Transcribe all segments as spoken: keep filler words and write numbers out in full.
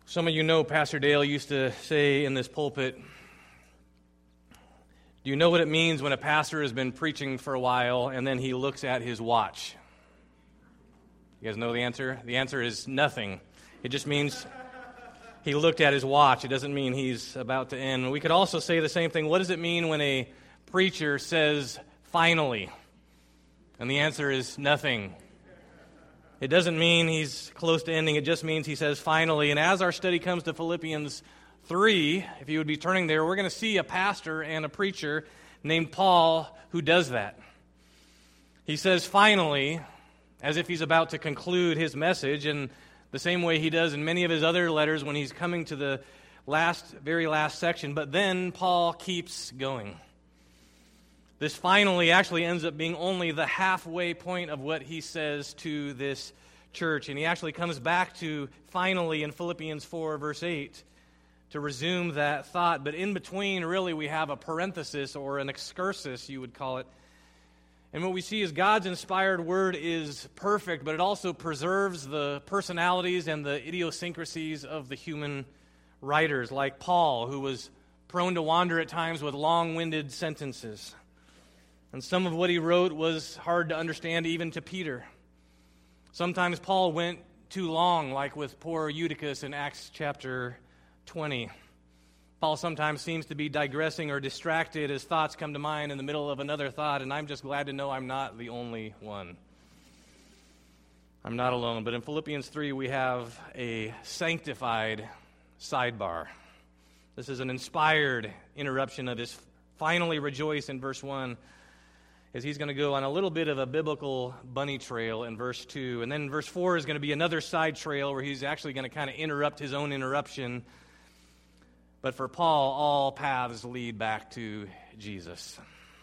Some of you know Pastor Dale used to say in this pulpit, do you know what it means when a pastor has been preaching for a while and then he looks at his watch? You guys know the answer? The answer is nothing. It just means he looked at his watch. It doesn't mean he's about to end. We could also say the same thing. What does it mean when a preacher says, finally? And the answer is nothing. It doesn't mean he's close to ending. It just means he says finally. And as our study comes to Philippians three, if you would be turning there, we're going to see a pastor and a preacher named Paul who does that. He says finally, as if he's about to conclude his message, and the same way he does in many of his other letters when he's coming to the last, very last section. But then Paul keeps going. This finally actually ends up being only the halfway point of what he says to this church. And he actually comes back to finally in Philippians four, verse eight, to resume that thought. But in between, really, we have a parenthesis or an excursus, you would call it. And what we see is God's inspired word is perfect, but it also preserves the personalities and the idiosyncrasies of the human writers, like Paul, who was prone to wander at times with long-winded sentences. And some of what he wrote was hard to understand even to Peter. Sometimes Paul went too long, like with poor Eutychus in Acts chapter twenty. Paul sometimes seems to be digressing or distracted as thoughts come to mind in the middle of another thought, and I'm just glad to know I'm not the only one. I'm not alone. But in Philippians three, we have a sanctified sidebar. This is an inspired interruption of his finally rejoice in verse one, as he's going to go on a little bit of a biblical bunny trail in verse two. And then verse four is going to be another side trail where he's actually going to kind of interrupt his own interruption. But for Paul, all paths lead back to Jesus.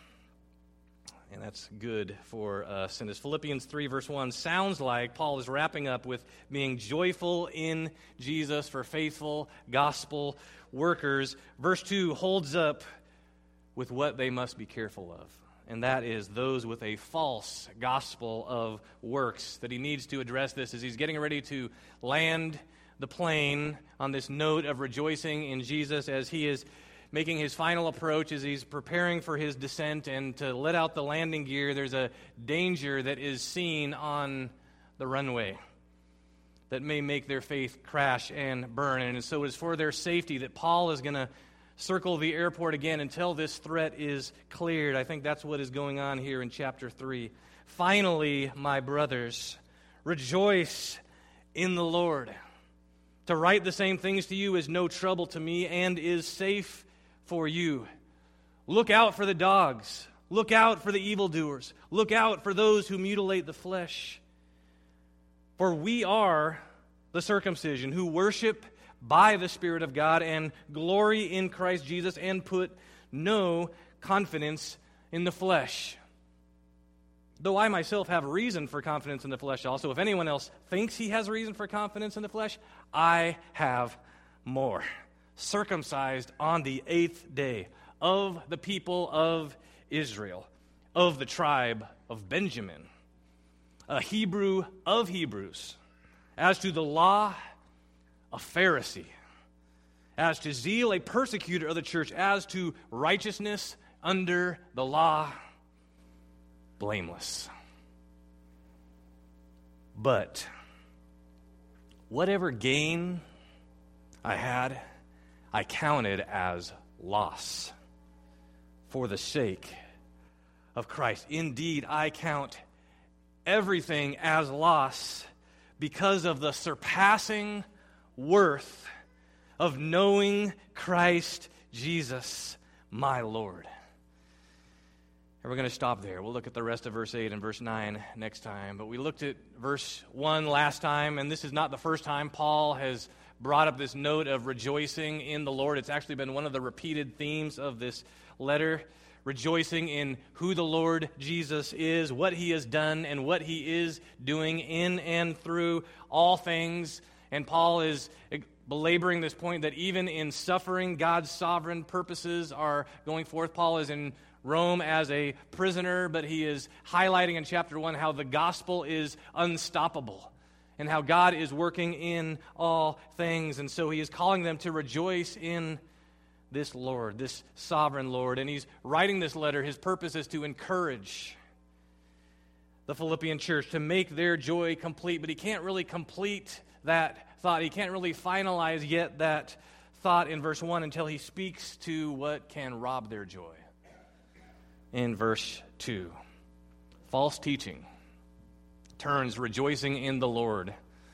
And that's good for us. And as Philippians three, verse one sounds like, Paul is wrapping up with being joyful in Jesus for faithful gospel workers. Verse two holds up with what they must be careful of. And that is those with a false gospel of works. That he needs to address this as he's getting ready to land the plane on this note of rejoicing in Jesus as he is making his final approach, as he's preparing for his descent and to let out the landing gear. There's a danger that is seen on the runway that may make their faith crash and burn. And so it is for their safety that Paul is going to circle the airport again until this threat is cleared. I think that's what is going on here in chapter three. Finally, my brothers, rejoice in the Lord. To write the same things to you is no trouble to me and is safe for you. Look out for the dogs. Look out for the evildoers. Look out for those who mutilate the flesh. For we are the circumcision who worship by the Spirit of God and glory in Christ Jesus and put no confidence in the flesh. Though I myself have reason for confidence in the flesh also, if anyone else thinks he has reason for confidence in the flesh, I have more. Circumcised on the eighth day, of the people of Israel, of the tribe of Benjamin, a Hebrew of Hebrews, as to the law, a Pharisee, as to zeal, a persecutor of the church, as to righteousness under the law, blameless. But whatever gain I had, I counted as loss for the sake of Christ. Indeed, I count everything as loss because of the surpassing worth of knowing Christ Jesus, my Lord. And we're going to stop there. We'll look at the rest of verse eight and verse nine next time. But we looked at verse one last time, and this is not the first time Paul has brought up this note of rejoicing in the Lord. It's actually been one of the repeated themes of this letter, rejoicing in who the Lord Jesus is, what he has done, and what he is doing in and through all things. And Paul is belaboring this point that even in suffering, God's sovereign purposes are going forth. Paul is in Rome as a prisoner, but he is highlighting in chapter one how the gospel is unstoppable. and how God is working in all things. And so he is calling them to rejoice in this Lord, this sovereign Lord. And he's writing this letter. His purpose is to encourage the Philippian church to make their joy complete. But he can't really complete that thought. He can't really finalize yet that thought in verse one until he speaks to what can rob their joy. In verse two, false teaching turns rejoicing in the Lord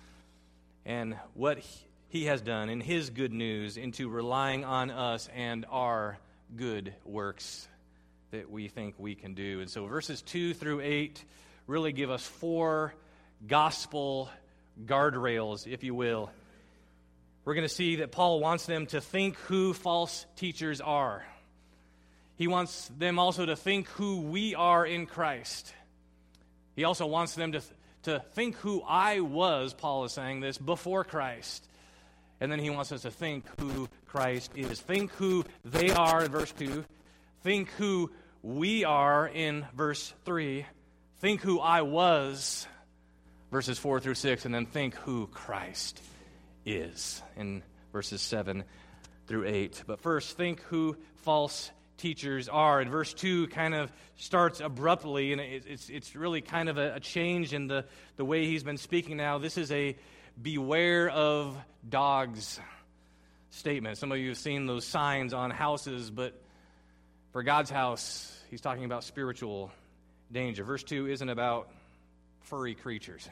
and what he has done in his good news into relying on us and our good works that we think we can do. And so verses two through eight really give us four gospel guardrails, if you will. We're going to see that Paul wants them to think who false teachers are. He wants them also to think who we are in Christ. He also wants them to, to think who I was, Paul is saying this, before Christ. And then he wants us to think who Christ is. Think who they are in verse two. Think who we are in verse three. Think who I was, verses four through six. And then think who Christ is in verses seven through eight. But first, think who false teachers are. And verse two kind of starts abruptly, and it's it's really kind of a, a change in the, the way he's been speaking now. This is a beware of dogs statement. Some of you have seen those signs on houses, but for God's house, he's talking about spiritual danger. Verse two isn't about furry creatures.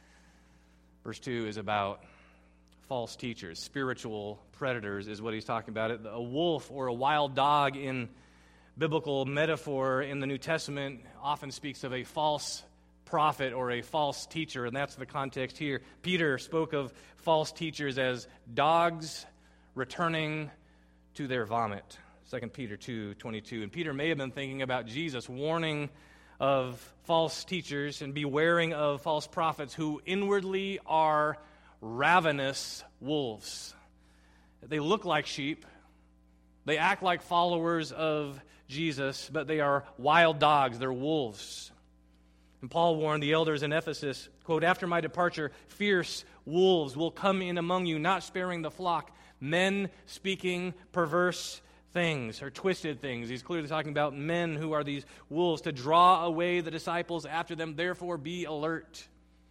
Verse two is about false teachers. Spiritual predators is what he's talking about. A wolf or a wild dog in biblical metaphor in the New Testament often speaks of a false prophet or a false teacher, and that's the context here. Peter spoke of false teachers as dogs returning to their vomit. Second Peter two twenty-two. And Peter may have been thinking about Jesus warning of false teachers and bewaring of false prophets who inwardly are ravenous wolves. They look like sheep. They act like followers of Jesus, but they are wild dogs. They're wolves. And Paul warned the elders in Ephesus, quote, "After my departure, fierce wolves will come in among you, not sparing the flock, men speaking perverse things," or twisted things. He's clearly talking about men who are these wolves, to draw away the disciples after them. Therefore, be alert.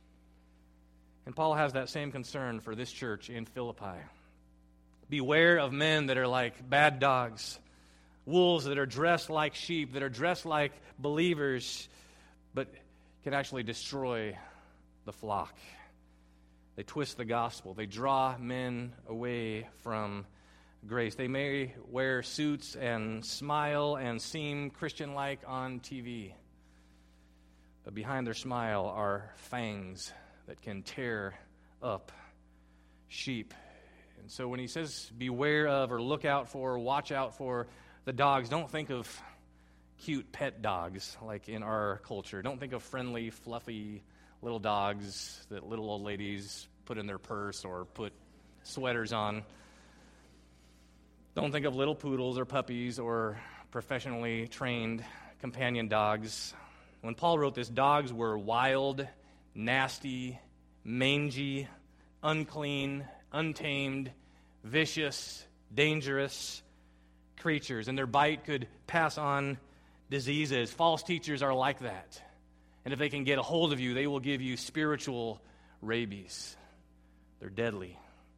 And Paul has that same concern for this church in Philippi. Beware of men that are like bad dogs, wolves that are dressed like sheep, that are dressed like believers, but can actually destroy the flock. They twist the gospel. They draw men away from grace. They may wear suits and smile and seem Christian-like on T V, but behind their smile are fangs that can tear up sheep. And so when he says beware of or look out for, watch out for the dogs, don't think of cute pet dogs like in our culture. Don't think of friendly, fluffy little dogs that little old ladies put in their purse or put sweaters on. Don't think of little poodles or puppies or professionally trained companion dogs. When Paul wrote this, dogs were wild, nasty, mangy, unclean, untamed, vicious, dangerous creatures, and their bite could pass on diseases. False teachers are like that. And if they can get a hold of you, they will give you spiritual rabies. They're deadly.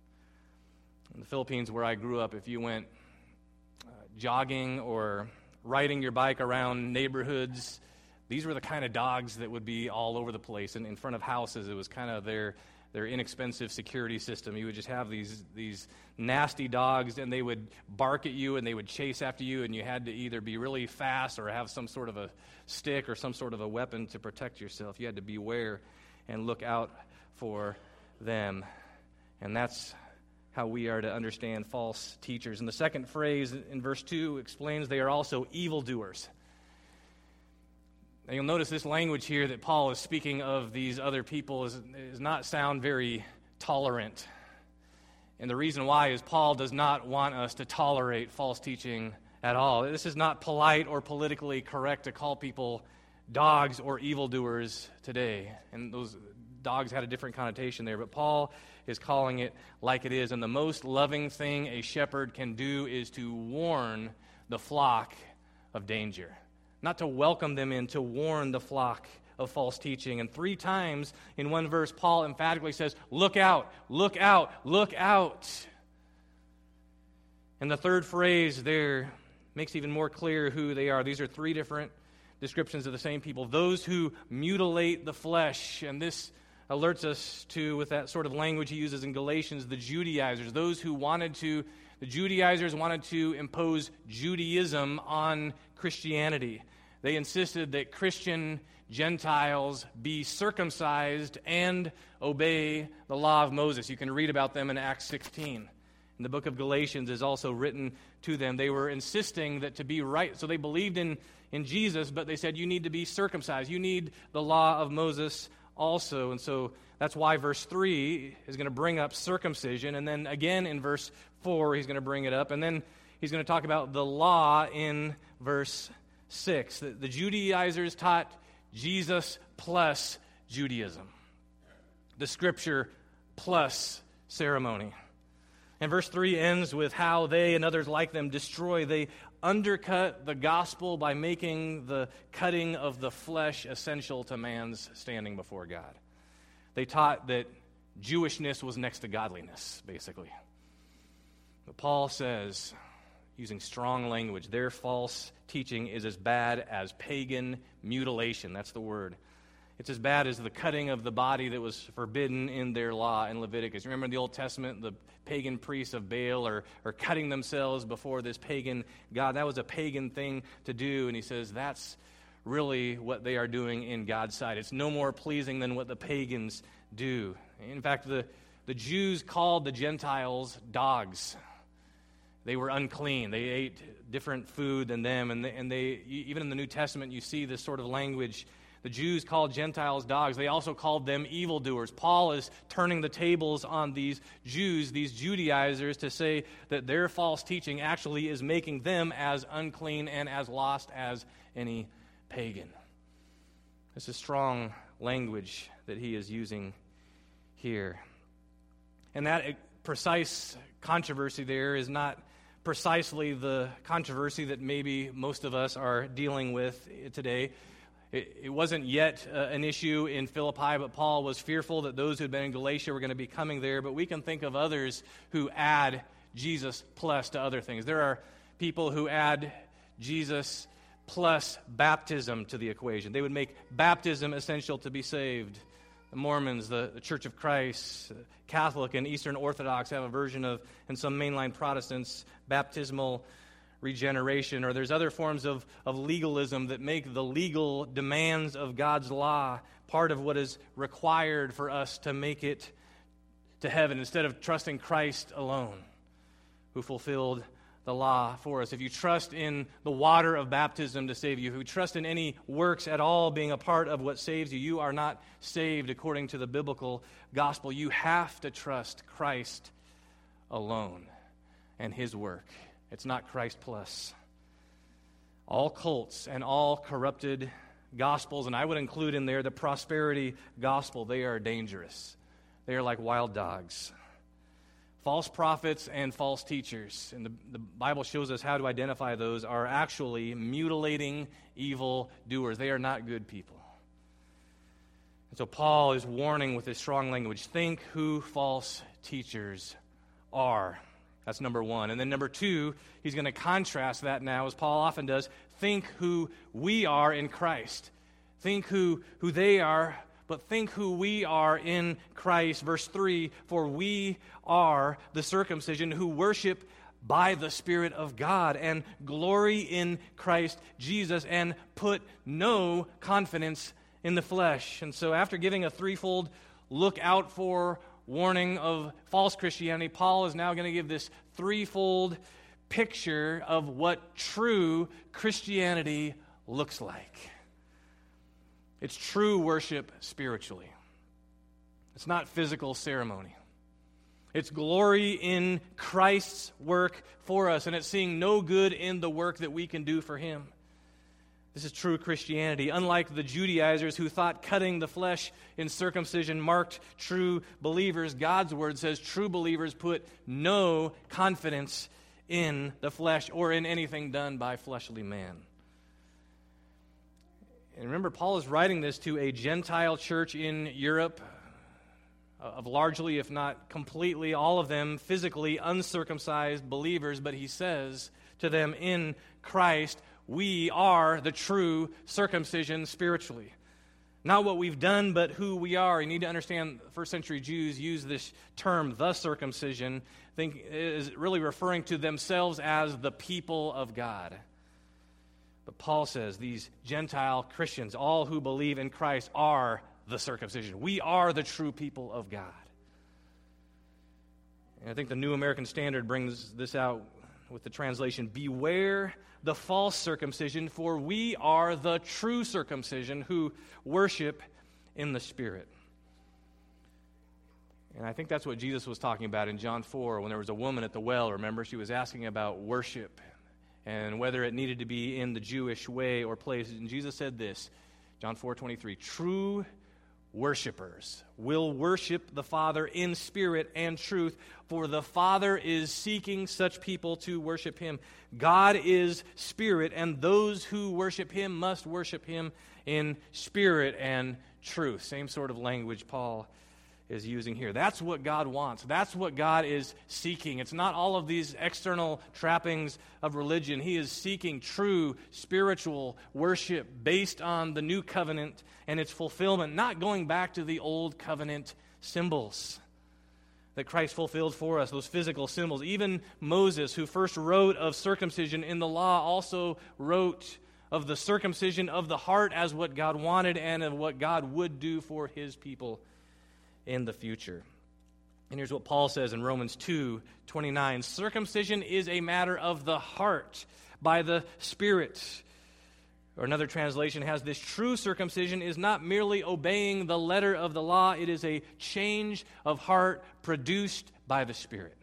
In the Philippines, where I grew up, if you went uh, jogging or riding your bike around neighborhoods, these were the kind of dogs that would be all over the place. And in front of houses, it was kind of their their inexpensive security system. You would just have these these nasty dogs, and they would bark at you, and they would chase after you, and you had to either be really fast or have some sort of a stick or some sort of a weapon to protect yourself. You had to beware and look out for them. And that's how we are to understand false teachers. And the second phrase in verse two explains they are also evildoers. Now you'll notice this language here that Paul is speaking of these other people is, is not sound very tolerant. And the reason why is Paul does not want us to tolerate false teaching at all. This is not polite or politically correct to call people dogs or evildoers today. And those dogs had a different connotation there, but Paul is calling it like it is. And the most loving thing a shepherd can do is to warn the flock of danger. Not to welcome them in, to warn the flock of false teaching. And three times in one verse, Paul emphatically says, look out, look out, look out. And the third phrase there makes even more clear who they are. These are three different descriptions of the same people. Those who mutilate the flesh. And this alerts us to, with that sort of language he uses in Galatians, the Judaizers. Those who wanted to, the Judaizers wanted to impose Judaism on Christianity. They insisted that Christian Gentiles be circumcised and obey the law of Moses. You can read about them in Acts sixteen. And the book of Galatians is also written to them. They were insisting that to be right, so they believed in, in Jesus, but they said you need to be circumcised. You need the law of Moses also. And so that's why verse three is going to bring up circumcision. And then again in verse four, he's going to bring it up. And then he's going to talk about the law in verse six. The, the Judaizers taught Jesus plus Judaism. The Scripture plus ceremony. And verse three ends with how they and others like them destroy. They undercut the gospel by making the cutting of the flesh essential to man's standing before God. They taught that Jewishness was next to godliness, basically. But Paul says, using strong language, their false teaching is as bad as pagan mutilation. That's the word. It's as bad as the cutting of the body that was forbidden in their law in Leviticus. Remember in the Old Testament, the pagan priests of Baal are, are cutting themselves before this pagan god. That was a pagan thing to do, and he says that's really what they are doing in God's sight. It's no more pleasing than what the pagans do. In fact, the, the Jews called the Gentiles dogs. They were unclean. They ate different food than them, and they, and they even in the New Testament you see this sort of language. The Jews called Gentiles dogs. They also called them evildoers. Paul is turning the tables on these Jews, these Judaizers, to say that their false teaching actually is making them as unclean and as lost as any pagan. This is strong language that he is using here. And that precise controversy there is not precisely the controversy that maybe most of us are dealing with today. It, it wasn't yet uh, an issue in Philippi, but Paul was fearful that those who had been in Galatia were going to be coming there. But we can think of others who add Jesus plus to other things. There are people who add Jesus plus baptism to the equation. They would make baptism essential to be saved. The Mormons, the, the Church of Christ, Catholic and Eastern Orthodox have a version of, and some mainline Protestants, baptismal regeneration. Or there's other forms of, of legalism that make the legal demands of God's law part of what is required for us to make it to heaven instead of trusting Christ alone, who fulfilled the law for us. If you trust in the water of baptism to save you, if you trust in any works at all being a part of what saves you, you are not saved according to the biblical gospel. You have to trust Christ alone and his work. It's not Christ plus. All cults and all corrupted gospels, and I would include in there the prosperity gospel, they are dangerous. They are like wild dogs. False prophets and false teachers, and the, the Bible shows us how to identify those, are actually mutilating evil doers. They are not good people. And so Paul is warning with his strong language, think who false teachers are. That's number one. And then number two, he's going to contrast that now, as Paul often does. Think who we are in Christ. Think who, who they are, but think who we are in Christ. Verse three, for we are the circumcision who worship by the Spirit of God and glory in Christ Jesus and put no confidence in the flesh. And so after giving a threefold look out for warning of false Christianity, Paul is now going to give this threefold picture of what true Christianity looks like. It's true worship spiritually. It's not physical ceremony. It's glory in Christ's work for us, and it's seeing no good in the work that we can do for him. This is true Christianity. Unlike the Judaizers who thought cutting the flesh in circumcision marked true believers, God's word says true believers put no confidence in the flesh or in anything done by fleshly man. And remember, Paul is writing this to a Gentile church in Europe, of largely, if not completely, all of them physically uncircumcised believers, but he says to them, in Christ, we are the true circumcision spiritually. Not what we've done, but who we are. You need to understand, first century Jews use this term, the circumcision, think is really referring to themselves as the people of God. But Paul says these Gentile Christians, all who believe in Christ, are the circumcision. We are the true people of God. And I think the New American Standard brings this out with the translation, beware the false circumcision, for we are the true circumcision who worship in the Spirit. And I think that's what Jesus was talking about in John four when there was a woman at the well, remember? She was asking about worship and whether it needed to be in the Jewish way or place. And Jesus said this, John four twenty-three, true worshipers will worship the Father in spirit and truth, for the Father is seeking such people to worship Him. God is spirit, and those who worship Him must worship Him in spirit and truth. Same sort of language Paul is using here. That's what God wants. That's what God is seeking. It's not all of these external trappings of religion. He is seeking true spiritual worship based on the new covenant and its fulfillment, not going back to the old covenant symbols that Christ fulfilled for us, those physical symbols. Even Moses, who first wrote of circumcision in the law, also wrote of the circumcision of the heart as what God wanted and of what God would do for His people in the future. And here's what Paul says in Romans two twenty-nine. Circumcision is a matter of the heart by the Spirit. Or another translation has this, true circumcision is not merely obeying the letter of the law, it is a change of heart produced by the Spirit.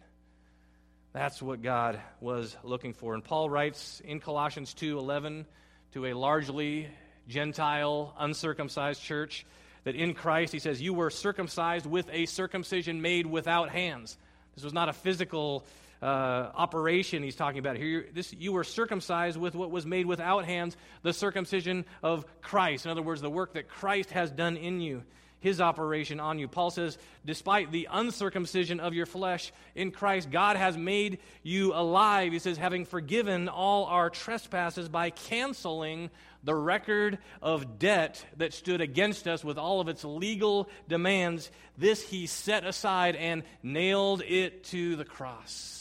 That's what God was looking for. And Paul writes in Colossians two eleven to a largely Gentile, uncircumcised church, that in Christ, he says, you were circumcised with a circumcision made without hands. This was not a physical uh, operation he's talking about here. This, you were circumcised with what was made without hands, the circumcision of Christ. In other words, the work that Christ has done in you, His operation on you. Paul says, despite the uncircumcision of your flesh in Christ, God has made you alive. He says, having forgiven all our trespasses by canceling the record of debt that stood against us with all of its legal demands. This He set aside and nailed it to the cross.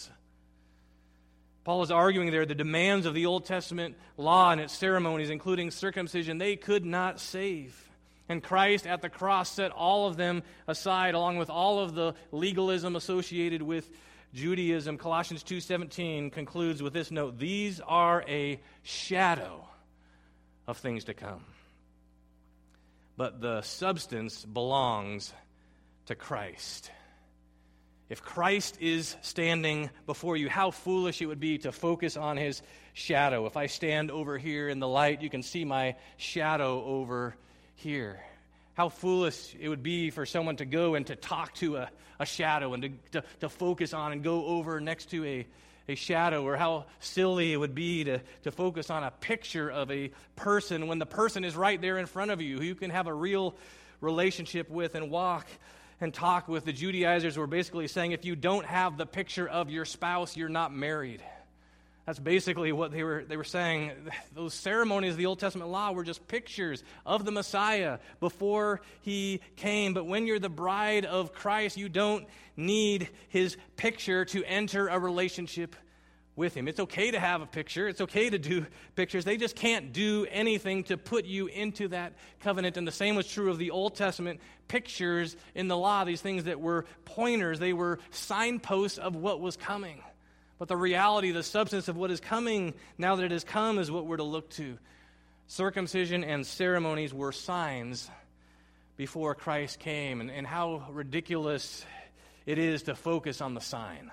Paul is arguing there the demands of the Old Testament law and its ceremonies, including circumcision, they could not save. And Christ at the cross set all of them aside, along with all of the legalism associated with Judaism. Colossians two seventeen concludes with this note, these are a shadow of things to come, but the substance belongs to Christ. If Christ is standing before you, how foolish it would be to focus on His shadow. If I stand over here in the light, you can see my shadow over here. How foolish it would be for someone to go and to talk to a, a shadow and to, to, to focus on and go over next to a, a shadow, or how silly it would be to, to focus on a picture of a person when the person is right there in front of you, who you can have a real relationship with and walk and talk with. The Judaizers were basically saying if you don't have the picture of your spouse, you're not married. That's basically what they were they were saying. Those ceremonies of the Old Testament law were just pictures of the Messiah before He came. But when you're the bride of Christ, you don't need His picture to enter a relationship with Him. It's okay to have a picture. It's okay to do pictures. They just can't do anything to put you into that covenant. And the same was true of the Old Testament pictures in the law, these things that were pointers. They were signposts of what was coming. But the reality, the substance of what is coming now that it has come is what we're to look to. Circumcision and ceremonies were signs before Christ came. And, and how ridiculous it is to focus on the sign.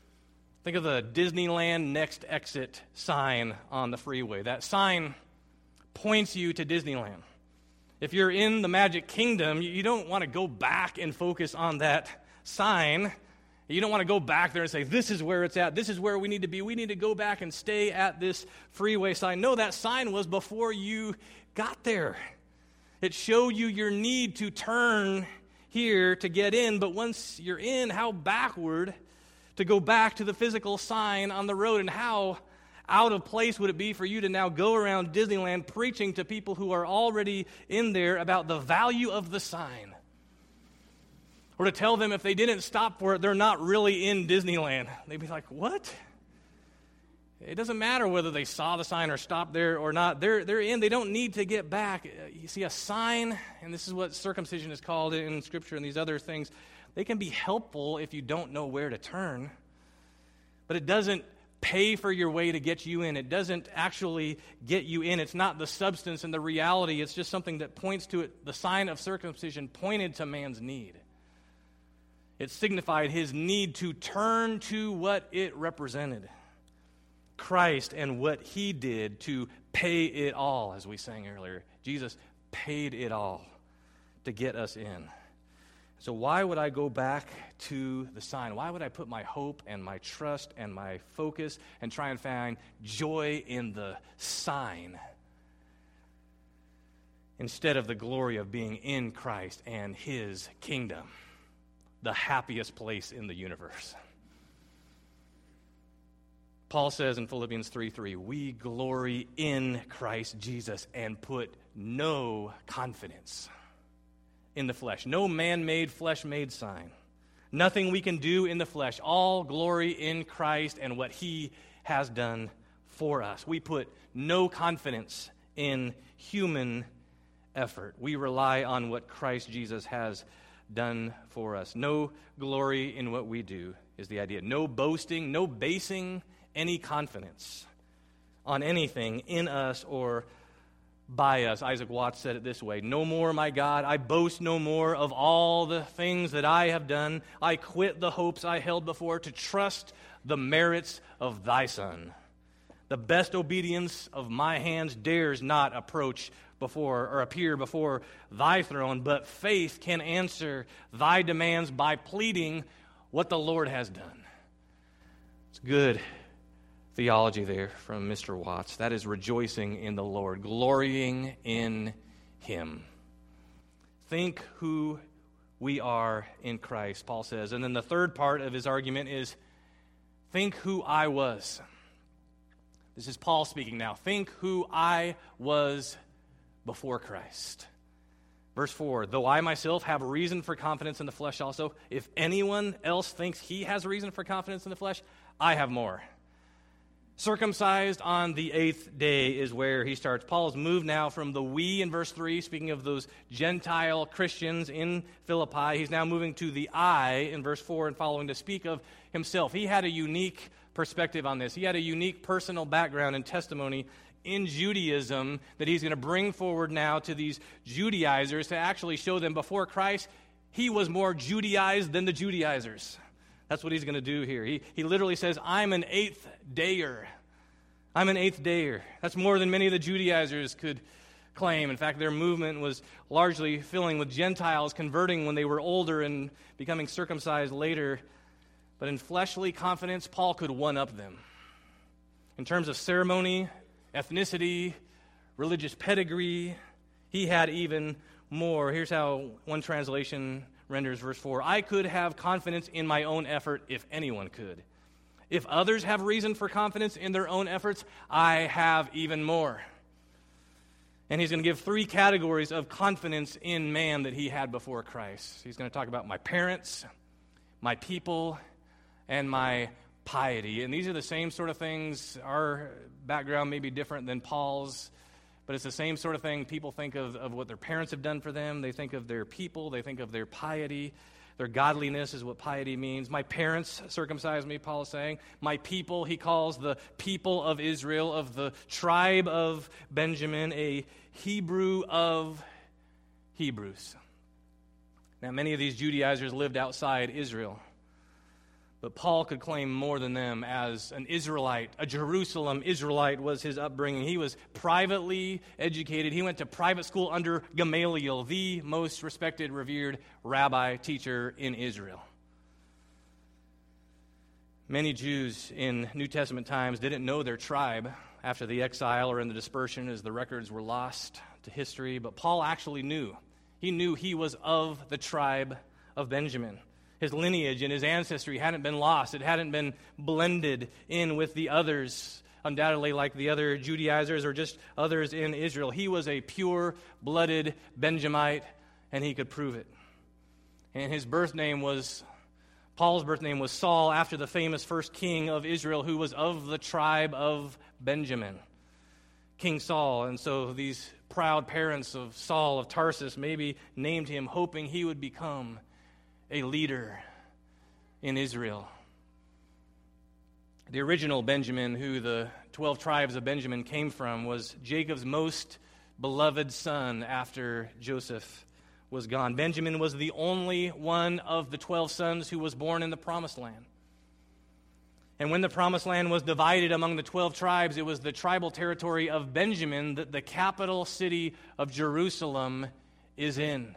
Think of the Disneyland next exit sign on the freeway. That sign points you to Disneyland. If you're in the Magic Kingdom, you don't want to go back and focus on that sign. You don't want to go back there and say, this is where it's at. This is where we need to be. We need to go back and stay at this freeway sign. No, that sign was before you got there. It showed you your need to turn here to get in. But once you're in, how backward to go back to the physical sign on the road, and how out of place would it be for you to now go around Disneyland preaching to people who are already in there about the value of the sign? Or to tell them if they didn't stop for it, they're not really in Disneyland. They'd be like, what? It doesn't matter whether they saw the sign or stopped there or not. They're, they're in. They don't need to get back. You see, a sign, and this is what circumcision is called in Scripture and these other things, they can be helpful if you don't know where to turn. But it doesn't pay for your way to get you in. It doesn't actually get you in. It's not the substance and the reality. It's just something that points to it. The sign of circumcision pointed to man's need. It signified his need to turn to what it represented. Christ and what he did to pay it all, as we sang earlier. Jesus paid it all to get us in. So why would I go back to the sign? Why would I put my hope and my trust and my focus and try and find joy in the sign instead of the glory of being in Christ and his kingdom, the happiest place in the universe? Paul says in Philippians three three, we glory in Christ Jesus and put no confidence in the flesh. No man-made, flesh-made sign. Nothing we can do in the flesh. All glory in Christ and what he has done for us. We put no confidence in human effort. We rely on what Christ Jesus has done for us. No glory in what we do is the idea. No boasting, no basing any confidence on anything in us or by us. Isaac Watts said it this way: no more, my God, I boast no more of all the things that I have done. I quit the hopes I held before to trust the merits of thy Son. The best obedience of my hands dares not approach before or appear before thy throne, but faith can answer thy demands by pleading what the Lord has done. It's good theology there from Mister Watts. That is rejoicing in the Lord, glorying in him. Think who we are in Christ, Paul says. And then the third part of his argument is, think who I was. This is Paul speaking now. Think who I was before Christ. Verse four, though I myself have reason for confidence in the flesh also, if anyone else thinks he has reason for confidence in the flesh, I have more. Circumcised on the eighth day is where he starts. Paul's moved now from the we in verse three, speaking of those Gentile Christians in Philippi. He's now moving to the I in verse four and following to speak of himself. He had a unique perspective on this. He had a unique personal background and testimony in Judaism that he's going to bring forward now to these Judaizers to actually show them before Christ, he was more Judaized than the Judaizers. That's what he's going to do here. He, he literally says, I'm an eighth dayer. I'm an eighth dayer. That's more than many of the Judaizers could claim. In fact, their movement was largely filling with Gentiles converting when they were older and becoming circumcised later. But in fleshly confidence, Paul could one-up them. In terms of ceremony, ethnicity, religious pedigree, he had even more. Here's how one translation renders verse four. I could have confidence in my own effort if anyone could. If others have reason for confidence in their own efforts, I have even more. And he's going to give three categories of confidence in man that he had before Christ. He's going to talk about my parents, my people, and my piety. And these are the same sort of things. Our background may be different than Paul's, but it's the same sort of thing. People think of, of what their parents have done for them. They think of their people. They think of their piety. Their godliness is what piety means. My parents circumcised me, Paul is saying. My people, he calls the people of Israel, of the tribe of Benjamin, a Hebrew of Hebrews. Now, many of these Judaizers lived outside Israel. But Paul could claim more than them as an Israelite. A Jerusalem Israelite was his upbringing. He was privately educated. He went to private school under Gamaliel, the most respected, revered rabbi teacher in Israel. Many Jews in New Testament times didn't know their tribe after the exile or in the dispersion as the records were lost to history, but Paul actually knew. He knew he was of the tribe of Benjamin. His lineage and his ancestry hadn't been lost. It hadn't been blended in with the others, undoubtedly like the other Judaizers or just others in Israel. He was a pure-blooded Benjamite, and he could prove it. And his birth name was, Paul's birth name was Saul, after the famous first king of Israel who was of the tribe of Benjamin, King Saul. And so these proud parents of Saul of Tarsus maybe named him hoping he would become a leader in Israel. The original Benjamin, who the twelve tribes of Benjamin came from, was Jacob's most beloved son after Joseph was gone. Benjamin was the only one of the twelve sons who was born in the Promised Land. And when the Promised Land was divided among the twelve tribes, it was the tribal territory of Benjamin that the capital city of Jerusalem is in.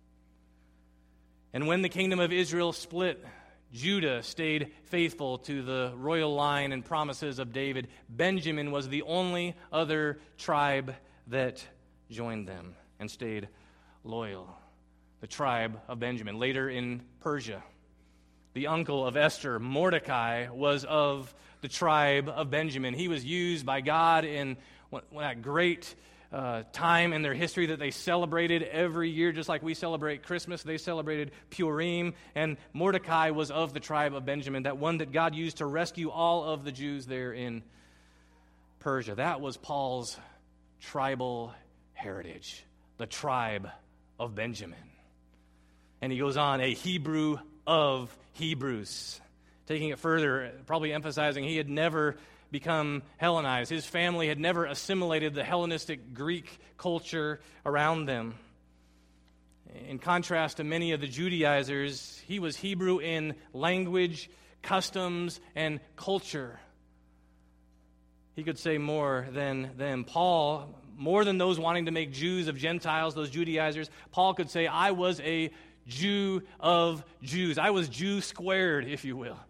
And when the kingdom of Israel split, Judah stayed faithful to the royal line and promises of David. Benjamin was the only other tribe that joined them and stayed loyal. The tribe of Benjamin. Later in Persia, the uncle of Esther, Mordecai, was of the tribe of Benjamin. He was used by God in that great Uh, time in their history that they celebrated every year, just like we celebrate Christmas. They celebrated Purim, and Mordecai was of the tribe of Benjamin, that one that God used to rescue all of the Jews there in Persia. That was Paul's tribal heritage, the tribe of Benjamin. And he goes on, a Hebrew of Hebrews. Taking it further, probably emphasizing he had never become Hellenized. His family had never assimilated the Hellenistic Greek culture around them. In contrast to many of the Judaizers, he was Hebrew in language, customs, and culture. He could say more than them. Paul, more than those wanting to make Jews of Gentiles, those Judaizers, Paul could say, I was a Jew of Jews. I was Jew squared, if you will.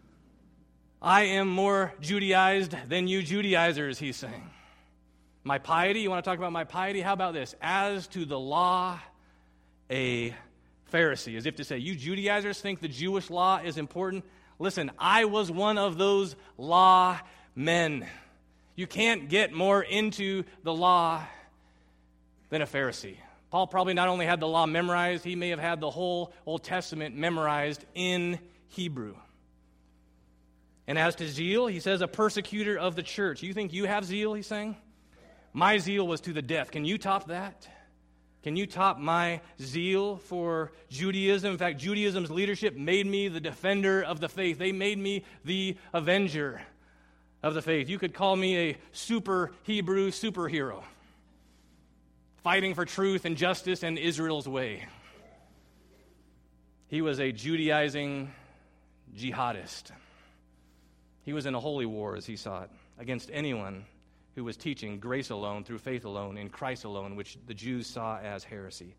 I am more Judaized than you Judaizers, he's saying. My piety, you want to talk about my piety? How about this? As to the law, a Pharisee. As if to say, you Judaizers think the Jewish law is important? Listen, I was one of those law men. You can't get more into the law than a Pharisee. Paul probably not only had the law memorized, he may have had the whole Old Testament memorized in Hebrew. And as to zeal, he says, a persecutor of the church. You think you have zeal, he's saying? My zeal was to the death. Can you top that? Can you top my zeal for Judaism? In fact, Judaism's leadership made me the defender of the faith. They made me the avenger of the faith. You could call me a super Hebrew superhero, fighting for truth and justice and Israel's way. He was a Judaizing jihadist. He was in a holy war, as he saw it, against anyone who was teaching grace alone, through faith alone, in Christ alone, which the Jews saw as heresy.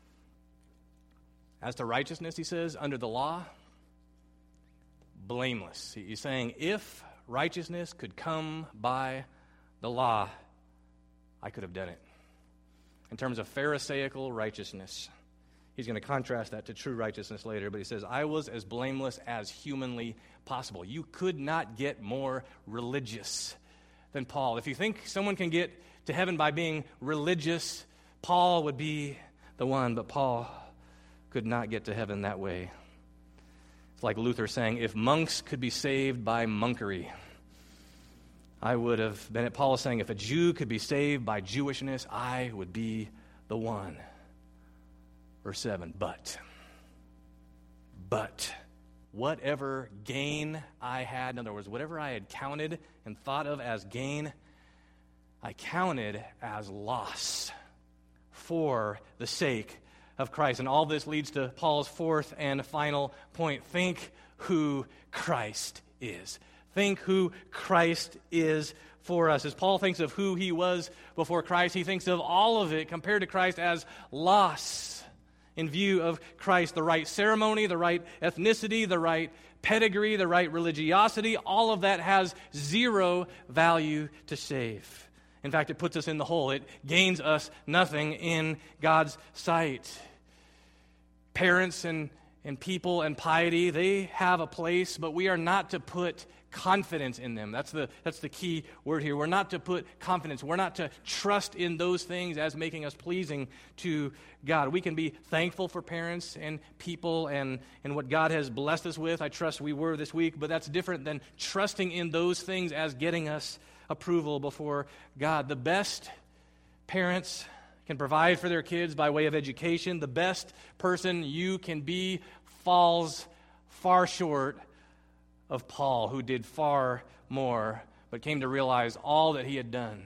As to righteousness, he says, under the law, blameless. He's saying, if righteousness could come by the law, I could have done it. In terms of Pharisaical righteousness, he's going to contrast that to true righteousness later, but he says, I was as blameless as humanly possible. You could not get more religious than Paul. If you think someone can get to heaven by being religious, Paul would be the one, but Paul could not get to heaven that way. It's like Luther saying, if monks could be saved by monkery, I would have been at Paul saying, if a Jew could be saved by Jewishness, I would be the one. Verse seven, but, but, whatever gain I had, in other words, whatever I had counted and thought of as gain, I counted as loss for the sake of Christ. And all this leads to Paul's fourth and final point. Think who Christ is. Think who Christ is for us. As Paul thinks of who he was before Christ, he thinks of all of it compared to Christ as loss in view of Christ. The right ceremony, the right ethnicity, the right pedigree, the right religiosity, all of that has zero value to save. In fact, it puts us in the hole. It gains us nothing in God's sight. Parents and, and people and piety, they have a place, but we are not to put confidence in them. That's the, that's the key word here. We're not to put confidence. We're not to trust in those things as making us pleasing to God. We can be thankful for parents and people and, and what God has blessed us with. I trust we were this week, but that's different than trusting in those things as getting us approval before God. The best parents can provide for their kids by way of education. The best person you can be falls far short of Paul, who did far more, but came to realize all that he had done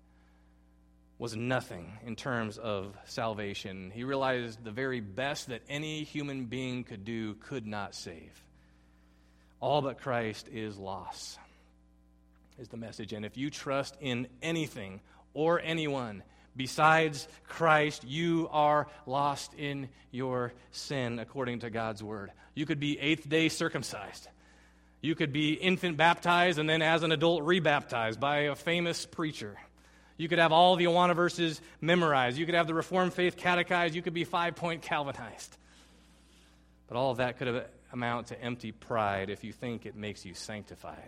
was nothing in terms of salvation. He realized the very best that any human being could do could not save. All but Christ is loss, is the message. And if you trust in anything or anyone besides Christ, you are lost in your sin, according to God's word. You could be eighth day circumcised. You could be infant baptized and then as an adult rebaptized by a famous preacher. You could have all the Awana verses memorized. You could have the Reformed faith catechized. You could be five-point Calvinized. But all of that could amount to empty pride if you think it makes you sanctified.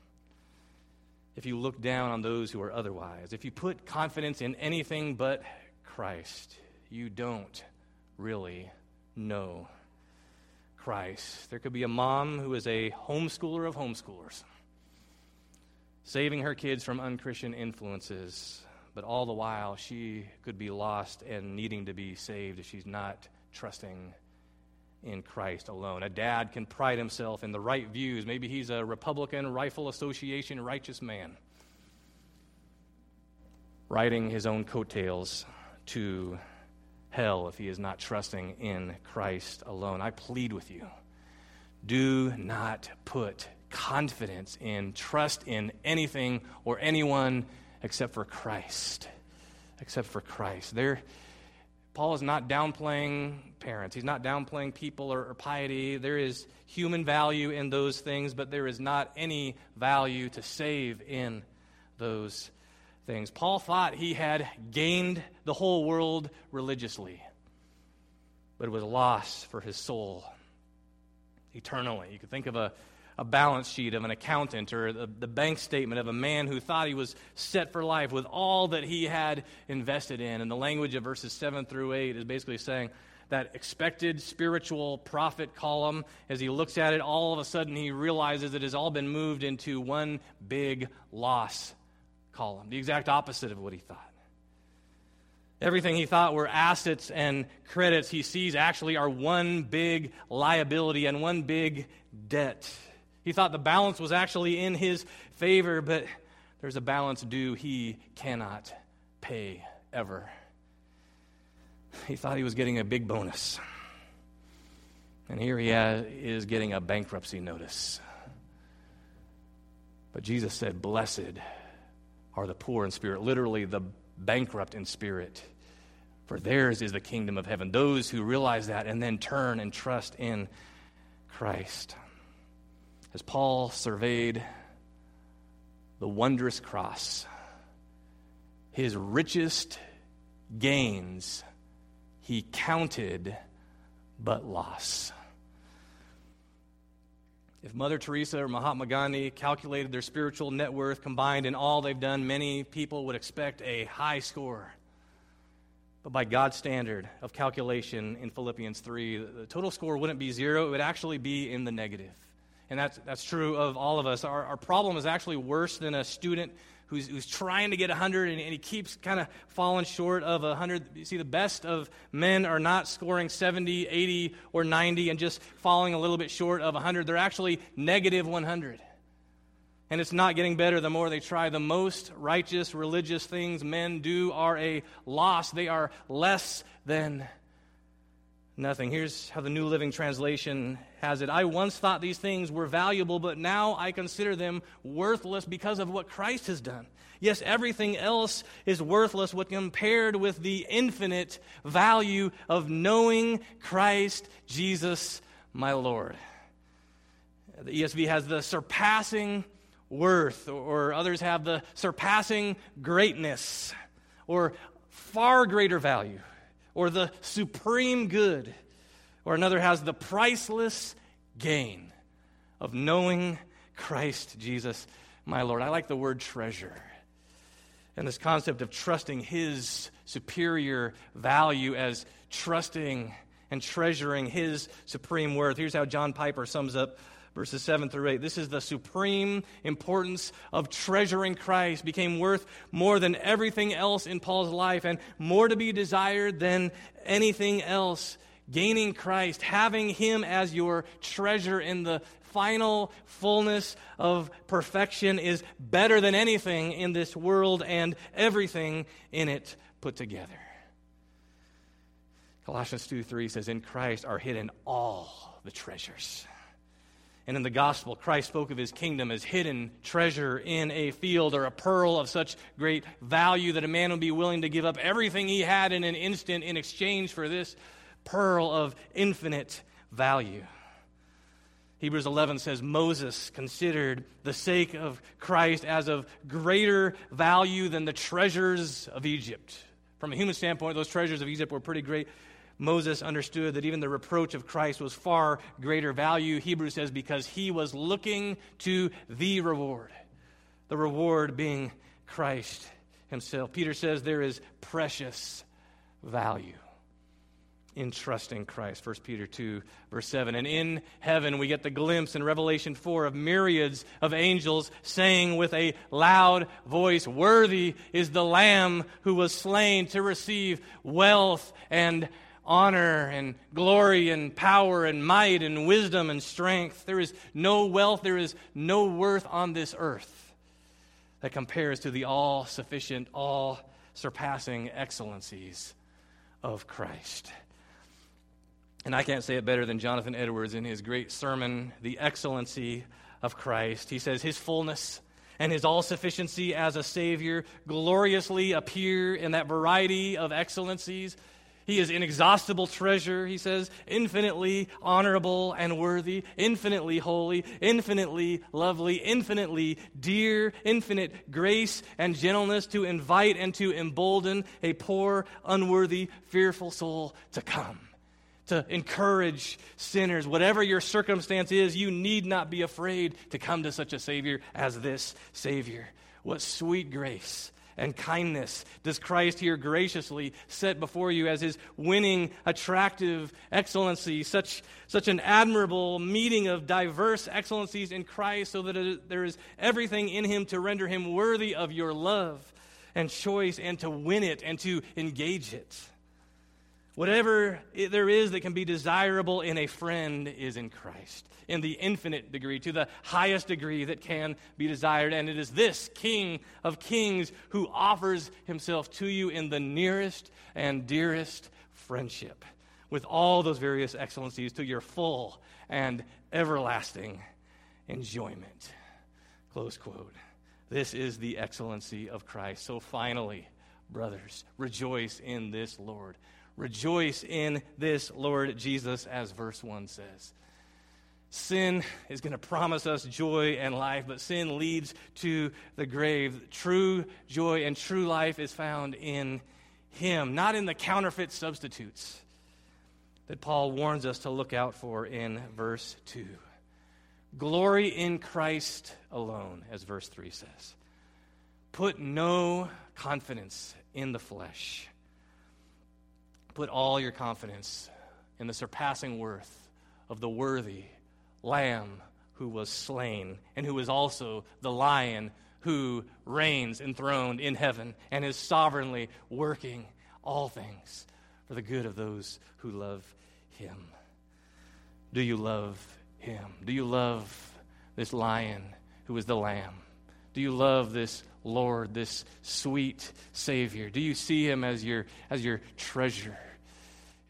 If you look down on those who are otherwise, if you put confidence in anything but Christ, you don't really know Christ. There could be a mom who is a homeschooler of homeschoolers, saving her kids from unchristian influences, but all the while she could be lost and needing to be saved if she's not trusting in Christ alone. A dad can pride himself in the right views. Maybe he's a Republican Rifle Association righteous man, riding his own coattails to hell if he is not trusting in Christ alone. I plead with you, do not put confidence in, trust in anything or anyone except for Christ. Except for Christ. There, Paul is not downplaying parents. He's not downplaying people or, or piety. There is human value in those things, but there is not any value to save in those things. Paul thought he had gained the whole world religiously, but it was a loss for his soul eternally. You could think of a, a balance sheet of an accountant or the, the bank statement of a man who thought he was set for life with all that he had invested in. And the language of verses seven through eight is basically saying that expected spiritual profit column, as he looks at it, all of a sudden he realizes it has all been moved into one big loss column, the exact opposite of what he thought. Everything he thought were assets and credits, he sees actually are one big liability and one big debt. He thought the balance was actually in his favor, but there's a balance due he cannot pay ever. He thought he was getting a big bonus. And here he is getting a bankruptcy notice. But Jesus said, "Blessed are the poor in spirit," literally the bankrupt in spirit, "for theirs is the kingdom of heaven." Those who realize that and then turn and trust in Christ. As Paul surveyed the wondrous cross, his richest gains he counted but loss. If Mother Teresa or Mahatma Gandhi calculated their spiritual net worth combined in all they've done, many people would expect a high score. But by God's standard of calculation in Philippians three, the total score wouldn't be zero. It would actually be in the negative. And that's that's true of all of us. Our, our problem is actually worse than a student who's, who's trying to get one hundred and, and he keeps kind of falling short of one hundred. You see, the best of men are not scoring seventy, eighty, or ninety and just falling a little bit short of one hundred. They're actually negative one hundred. And it's not getting better the more they try. The most righteous, religious things men do are a loss. They are less than nothing. Here's how the New Living Translation has it. I once thought these things were valuable, but now I consider them worthless because of what Christ has done. Yes, everything else is worthless when compared with the infinite value of knowing Christ Jesus, my Lord. The E S V has the surpassing worth, or others have the surpassing greatness, or far greater value, or the supreme good, or another has the priceless gain of knowing Christ Jesus, my Lord. I like the word treasure. And this concept of trusting His superior value as trusting and treasuring His supreme worth. Here's how John Piper sums up verses seven through eight. This is the supreme importance of treasuring Christ, became worth more than everything else in Paul's life and more to be desired than anything else. Gaining Christ, having Him as your treasure in the final fullness of perfection is better than anything in this world and everything in it put together. Colossians two three says, in Christ are hidden all the treasures. And in the gospel, Christ spoke of His kingdom as hidden treasure in a field, or a pearl of such great value that a man would be willing to give up everything he had in an instant in exchange for this pearl of infinite value. Hebrews eleven says, Moses considered the sake of Christ as of greater value than the treasures of Egypt. From a human standpoint, those treasures of Egypt were pretty great. Moses understood that even the reproach of Christ was far greater value. Hebrews says, because he was looking to the reward, the reward being Christ Himself. Peter says there is precious value in trusting Christ. First Peter two, verse seven. And in heaven we get the glimpse in Revelation four of myriads of angels saying with a loud voice, worthy is the Lamb who was slain to receive wealth and honor and glory and power and might and wisdom and strength. There is no wealth, there is no worth on this earth that compares to the all-sufficient, all-surpassing excellencies of Christ. And I can't say it better than Jonathan Edwards in his great sermon, The Excellency of Christ. He says, His fullness and His all-sufficiency as a Savior gloriously appear in that variety of excellencies. He is inexhaustible treasure, he says, infinitely honorable and worthy, infinitely holy, infinitely lovely, infinitely dear, infinite grace and gentleness to invite and to embolden a poor, unworthy, fearful soul to come. To encourage sinners, whatever your circumstance is, you need not be afraid to come to such a Savior as this Savior. What sweet grace and kindness does Christ here graciously set before you as His winning, attractive excellency, such, such an admirable meeting of diverse excellencies in Christ, so that it, there is everything in Him to render Him worthy of your love and choice and to win it and to engage it. Whatever there is that can be desirable in a friend is in Christ, in the infinite degree, to the highest degree that can be desired. And it is this King of Kings who offers Himself to you in the nearest and dearest friendship, with all those various excellencies to your full and everlasting enjoyment. Close quote. This is the excellency of Christ. So finally, brothers, rejoice in this Lord. Rejoice in this Lord Jesus, as verse one says. Sin is going to promise us joy and life, but sin leads to the grave. True joy and true life is found in Him, not in the counterfeit substitutes that Paul warns us to look out for in verse two. Glory in Christ alone, as verse three says. Put no confidence in the flesh. Put all your confidence in the surpassing worth of the worthy Lamb who was slain, and who is also the Lion who reigns enthroned in heaven and is sovereignly working all things for the good of those who love Him. Do you love Him? Do you love this Lion who is the Lamb? Do you love this Lord, this sweet Savior? Do you see Him as your as your treasure?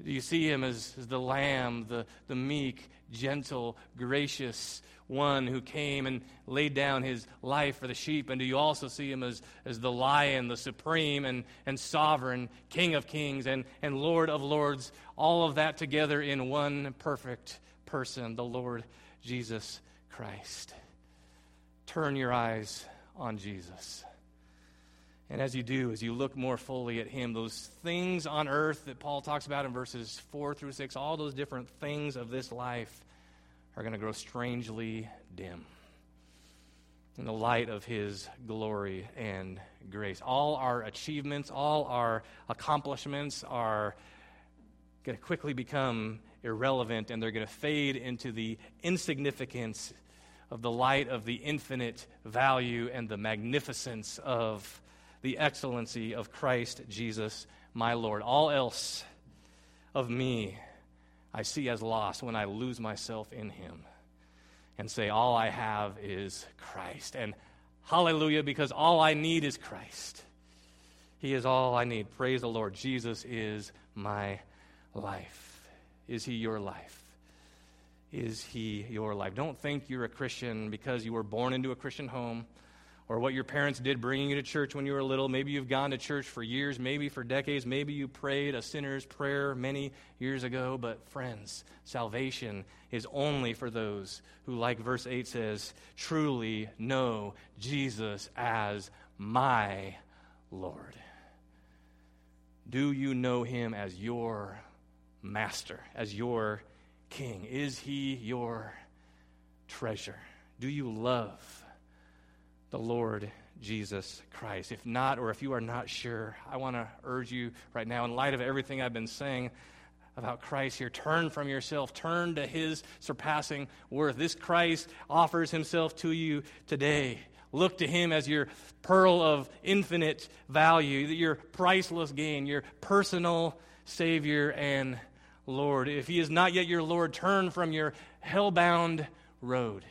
Do you see him as, as the lamb, the, the meek, gentle, gracious one who came and laid down his life for the sheep? And do you also see him as, as the lion, the supreme and, and sovereign, King of kings and, and Lord of lords, all of that together in one perfect person, the Lord Jesus Christ? Turn your eyes on Jesus. And as you do, as you look more fully at him, those things on earth that Paul talks about in verses four through six, all those different things of this life are going to grow strangely dim in the light of his glory and grace. All our achievements, all our accomplishments are going to quickly become irrelevant, and they're going to fade into the insignificance of the light of the infinite value and the magnificence of the excellency of Christ Jesus, my Lord. All else of me I see as lost when I lose myself in him and say, all I have is Christ. And hallelujah, because all I need is Christ. He is all I need. Praise the Lord. Jesus is my life. Is he your life? Is he your life? Don't think you're a Christian because you were born into a Christian home, or what your parents did bringing you to church when you were little. Maybe you've gone to church for years, maybe for decades. Maybe you prayed a sinner's prayer many years ago. But friends, salvation is only for those who, like verse eight says, truly know Jesus as my Lord. Do you know him as your master, as your king? Is he your treasure? Do you love the Lord Jesus Christ? If not, or if you are not sure, I want to urge you right now, in light of everything I've been saying about Christ here, turn from yourself, turn to his surpassing worth. This Christ offers himself to you today. Look to him as your pearl of infinite value, your priceless gain, your personal Savior and Lord. If he is not yet your Lord, turn from your hell-bound road,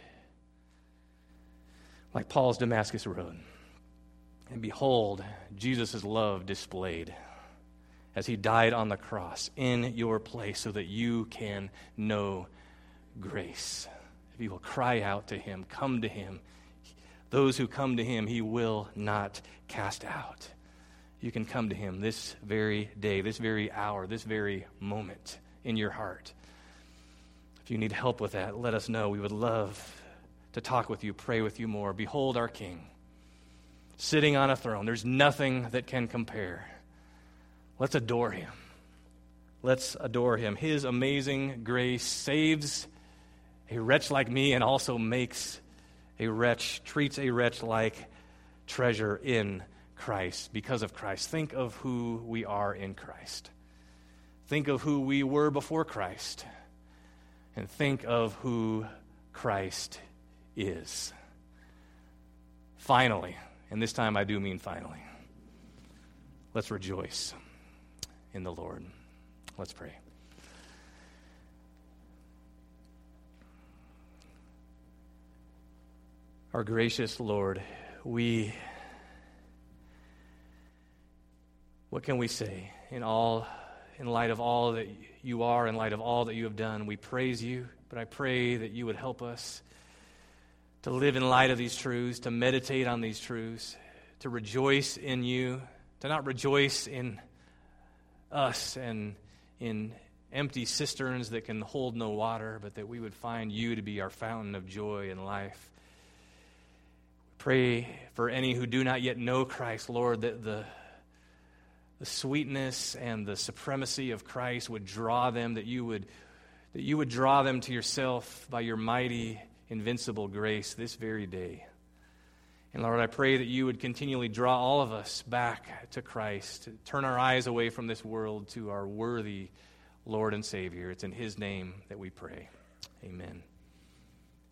like Paul's Damascus road. And behold, Jesus' love displayed as he died on the cross in your place so that you can know grace. If you will cry out to him, come to him, those who come to him, he will not cast out. You can come to him this very day, this very hour, this very moment in your heart. If you need help with that, let us know. We would love to talk with you, pray with you more. Behold our King, sitting on a throne. There's nothing that can compare. Let's adore him. Let's adore him. His amazing grace saves a wretch like me and also makes a wretch, treats a wretch like treasure in Christ, because of Christ. Think of who we are in Christ. Think of who we were before Christ. And think of who Christ is. Finally, and this time I do mean finally, let's rejoice in the Lord. Let's pray. Our gracious Lord, we, what can we say in all, in light of all that you are, in light of all that you have done? We praise you, but I pray that you would help us to live in light of these truths, to meditate on these truths, to rejoice in you, to not rejoice in us and in empty cisterns that can hold no water, but that we would find you to be our fountain of joy and life. Pray for any who do not yet know Christ, Lord, that the, the sweetness and the supremacy of Christ would draw them, that you would, that you would draw them to yourself by your mighty, invincible grace this very day. And Lord, I pray that you would continually draw all of us back to Christ, to turn our eyes away from this world to our worthy Lord and Savior. It's in his name that we pray. Amen.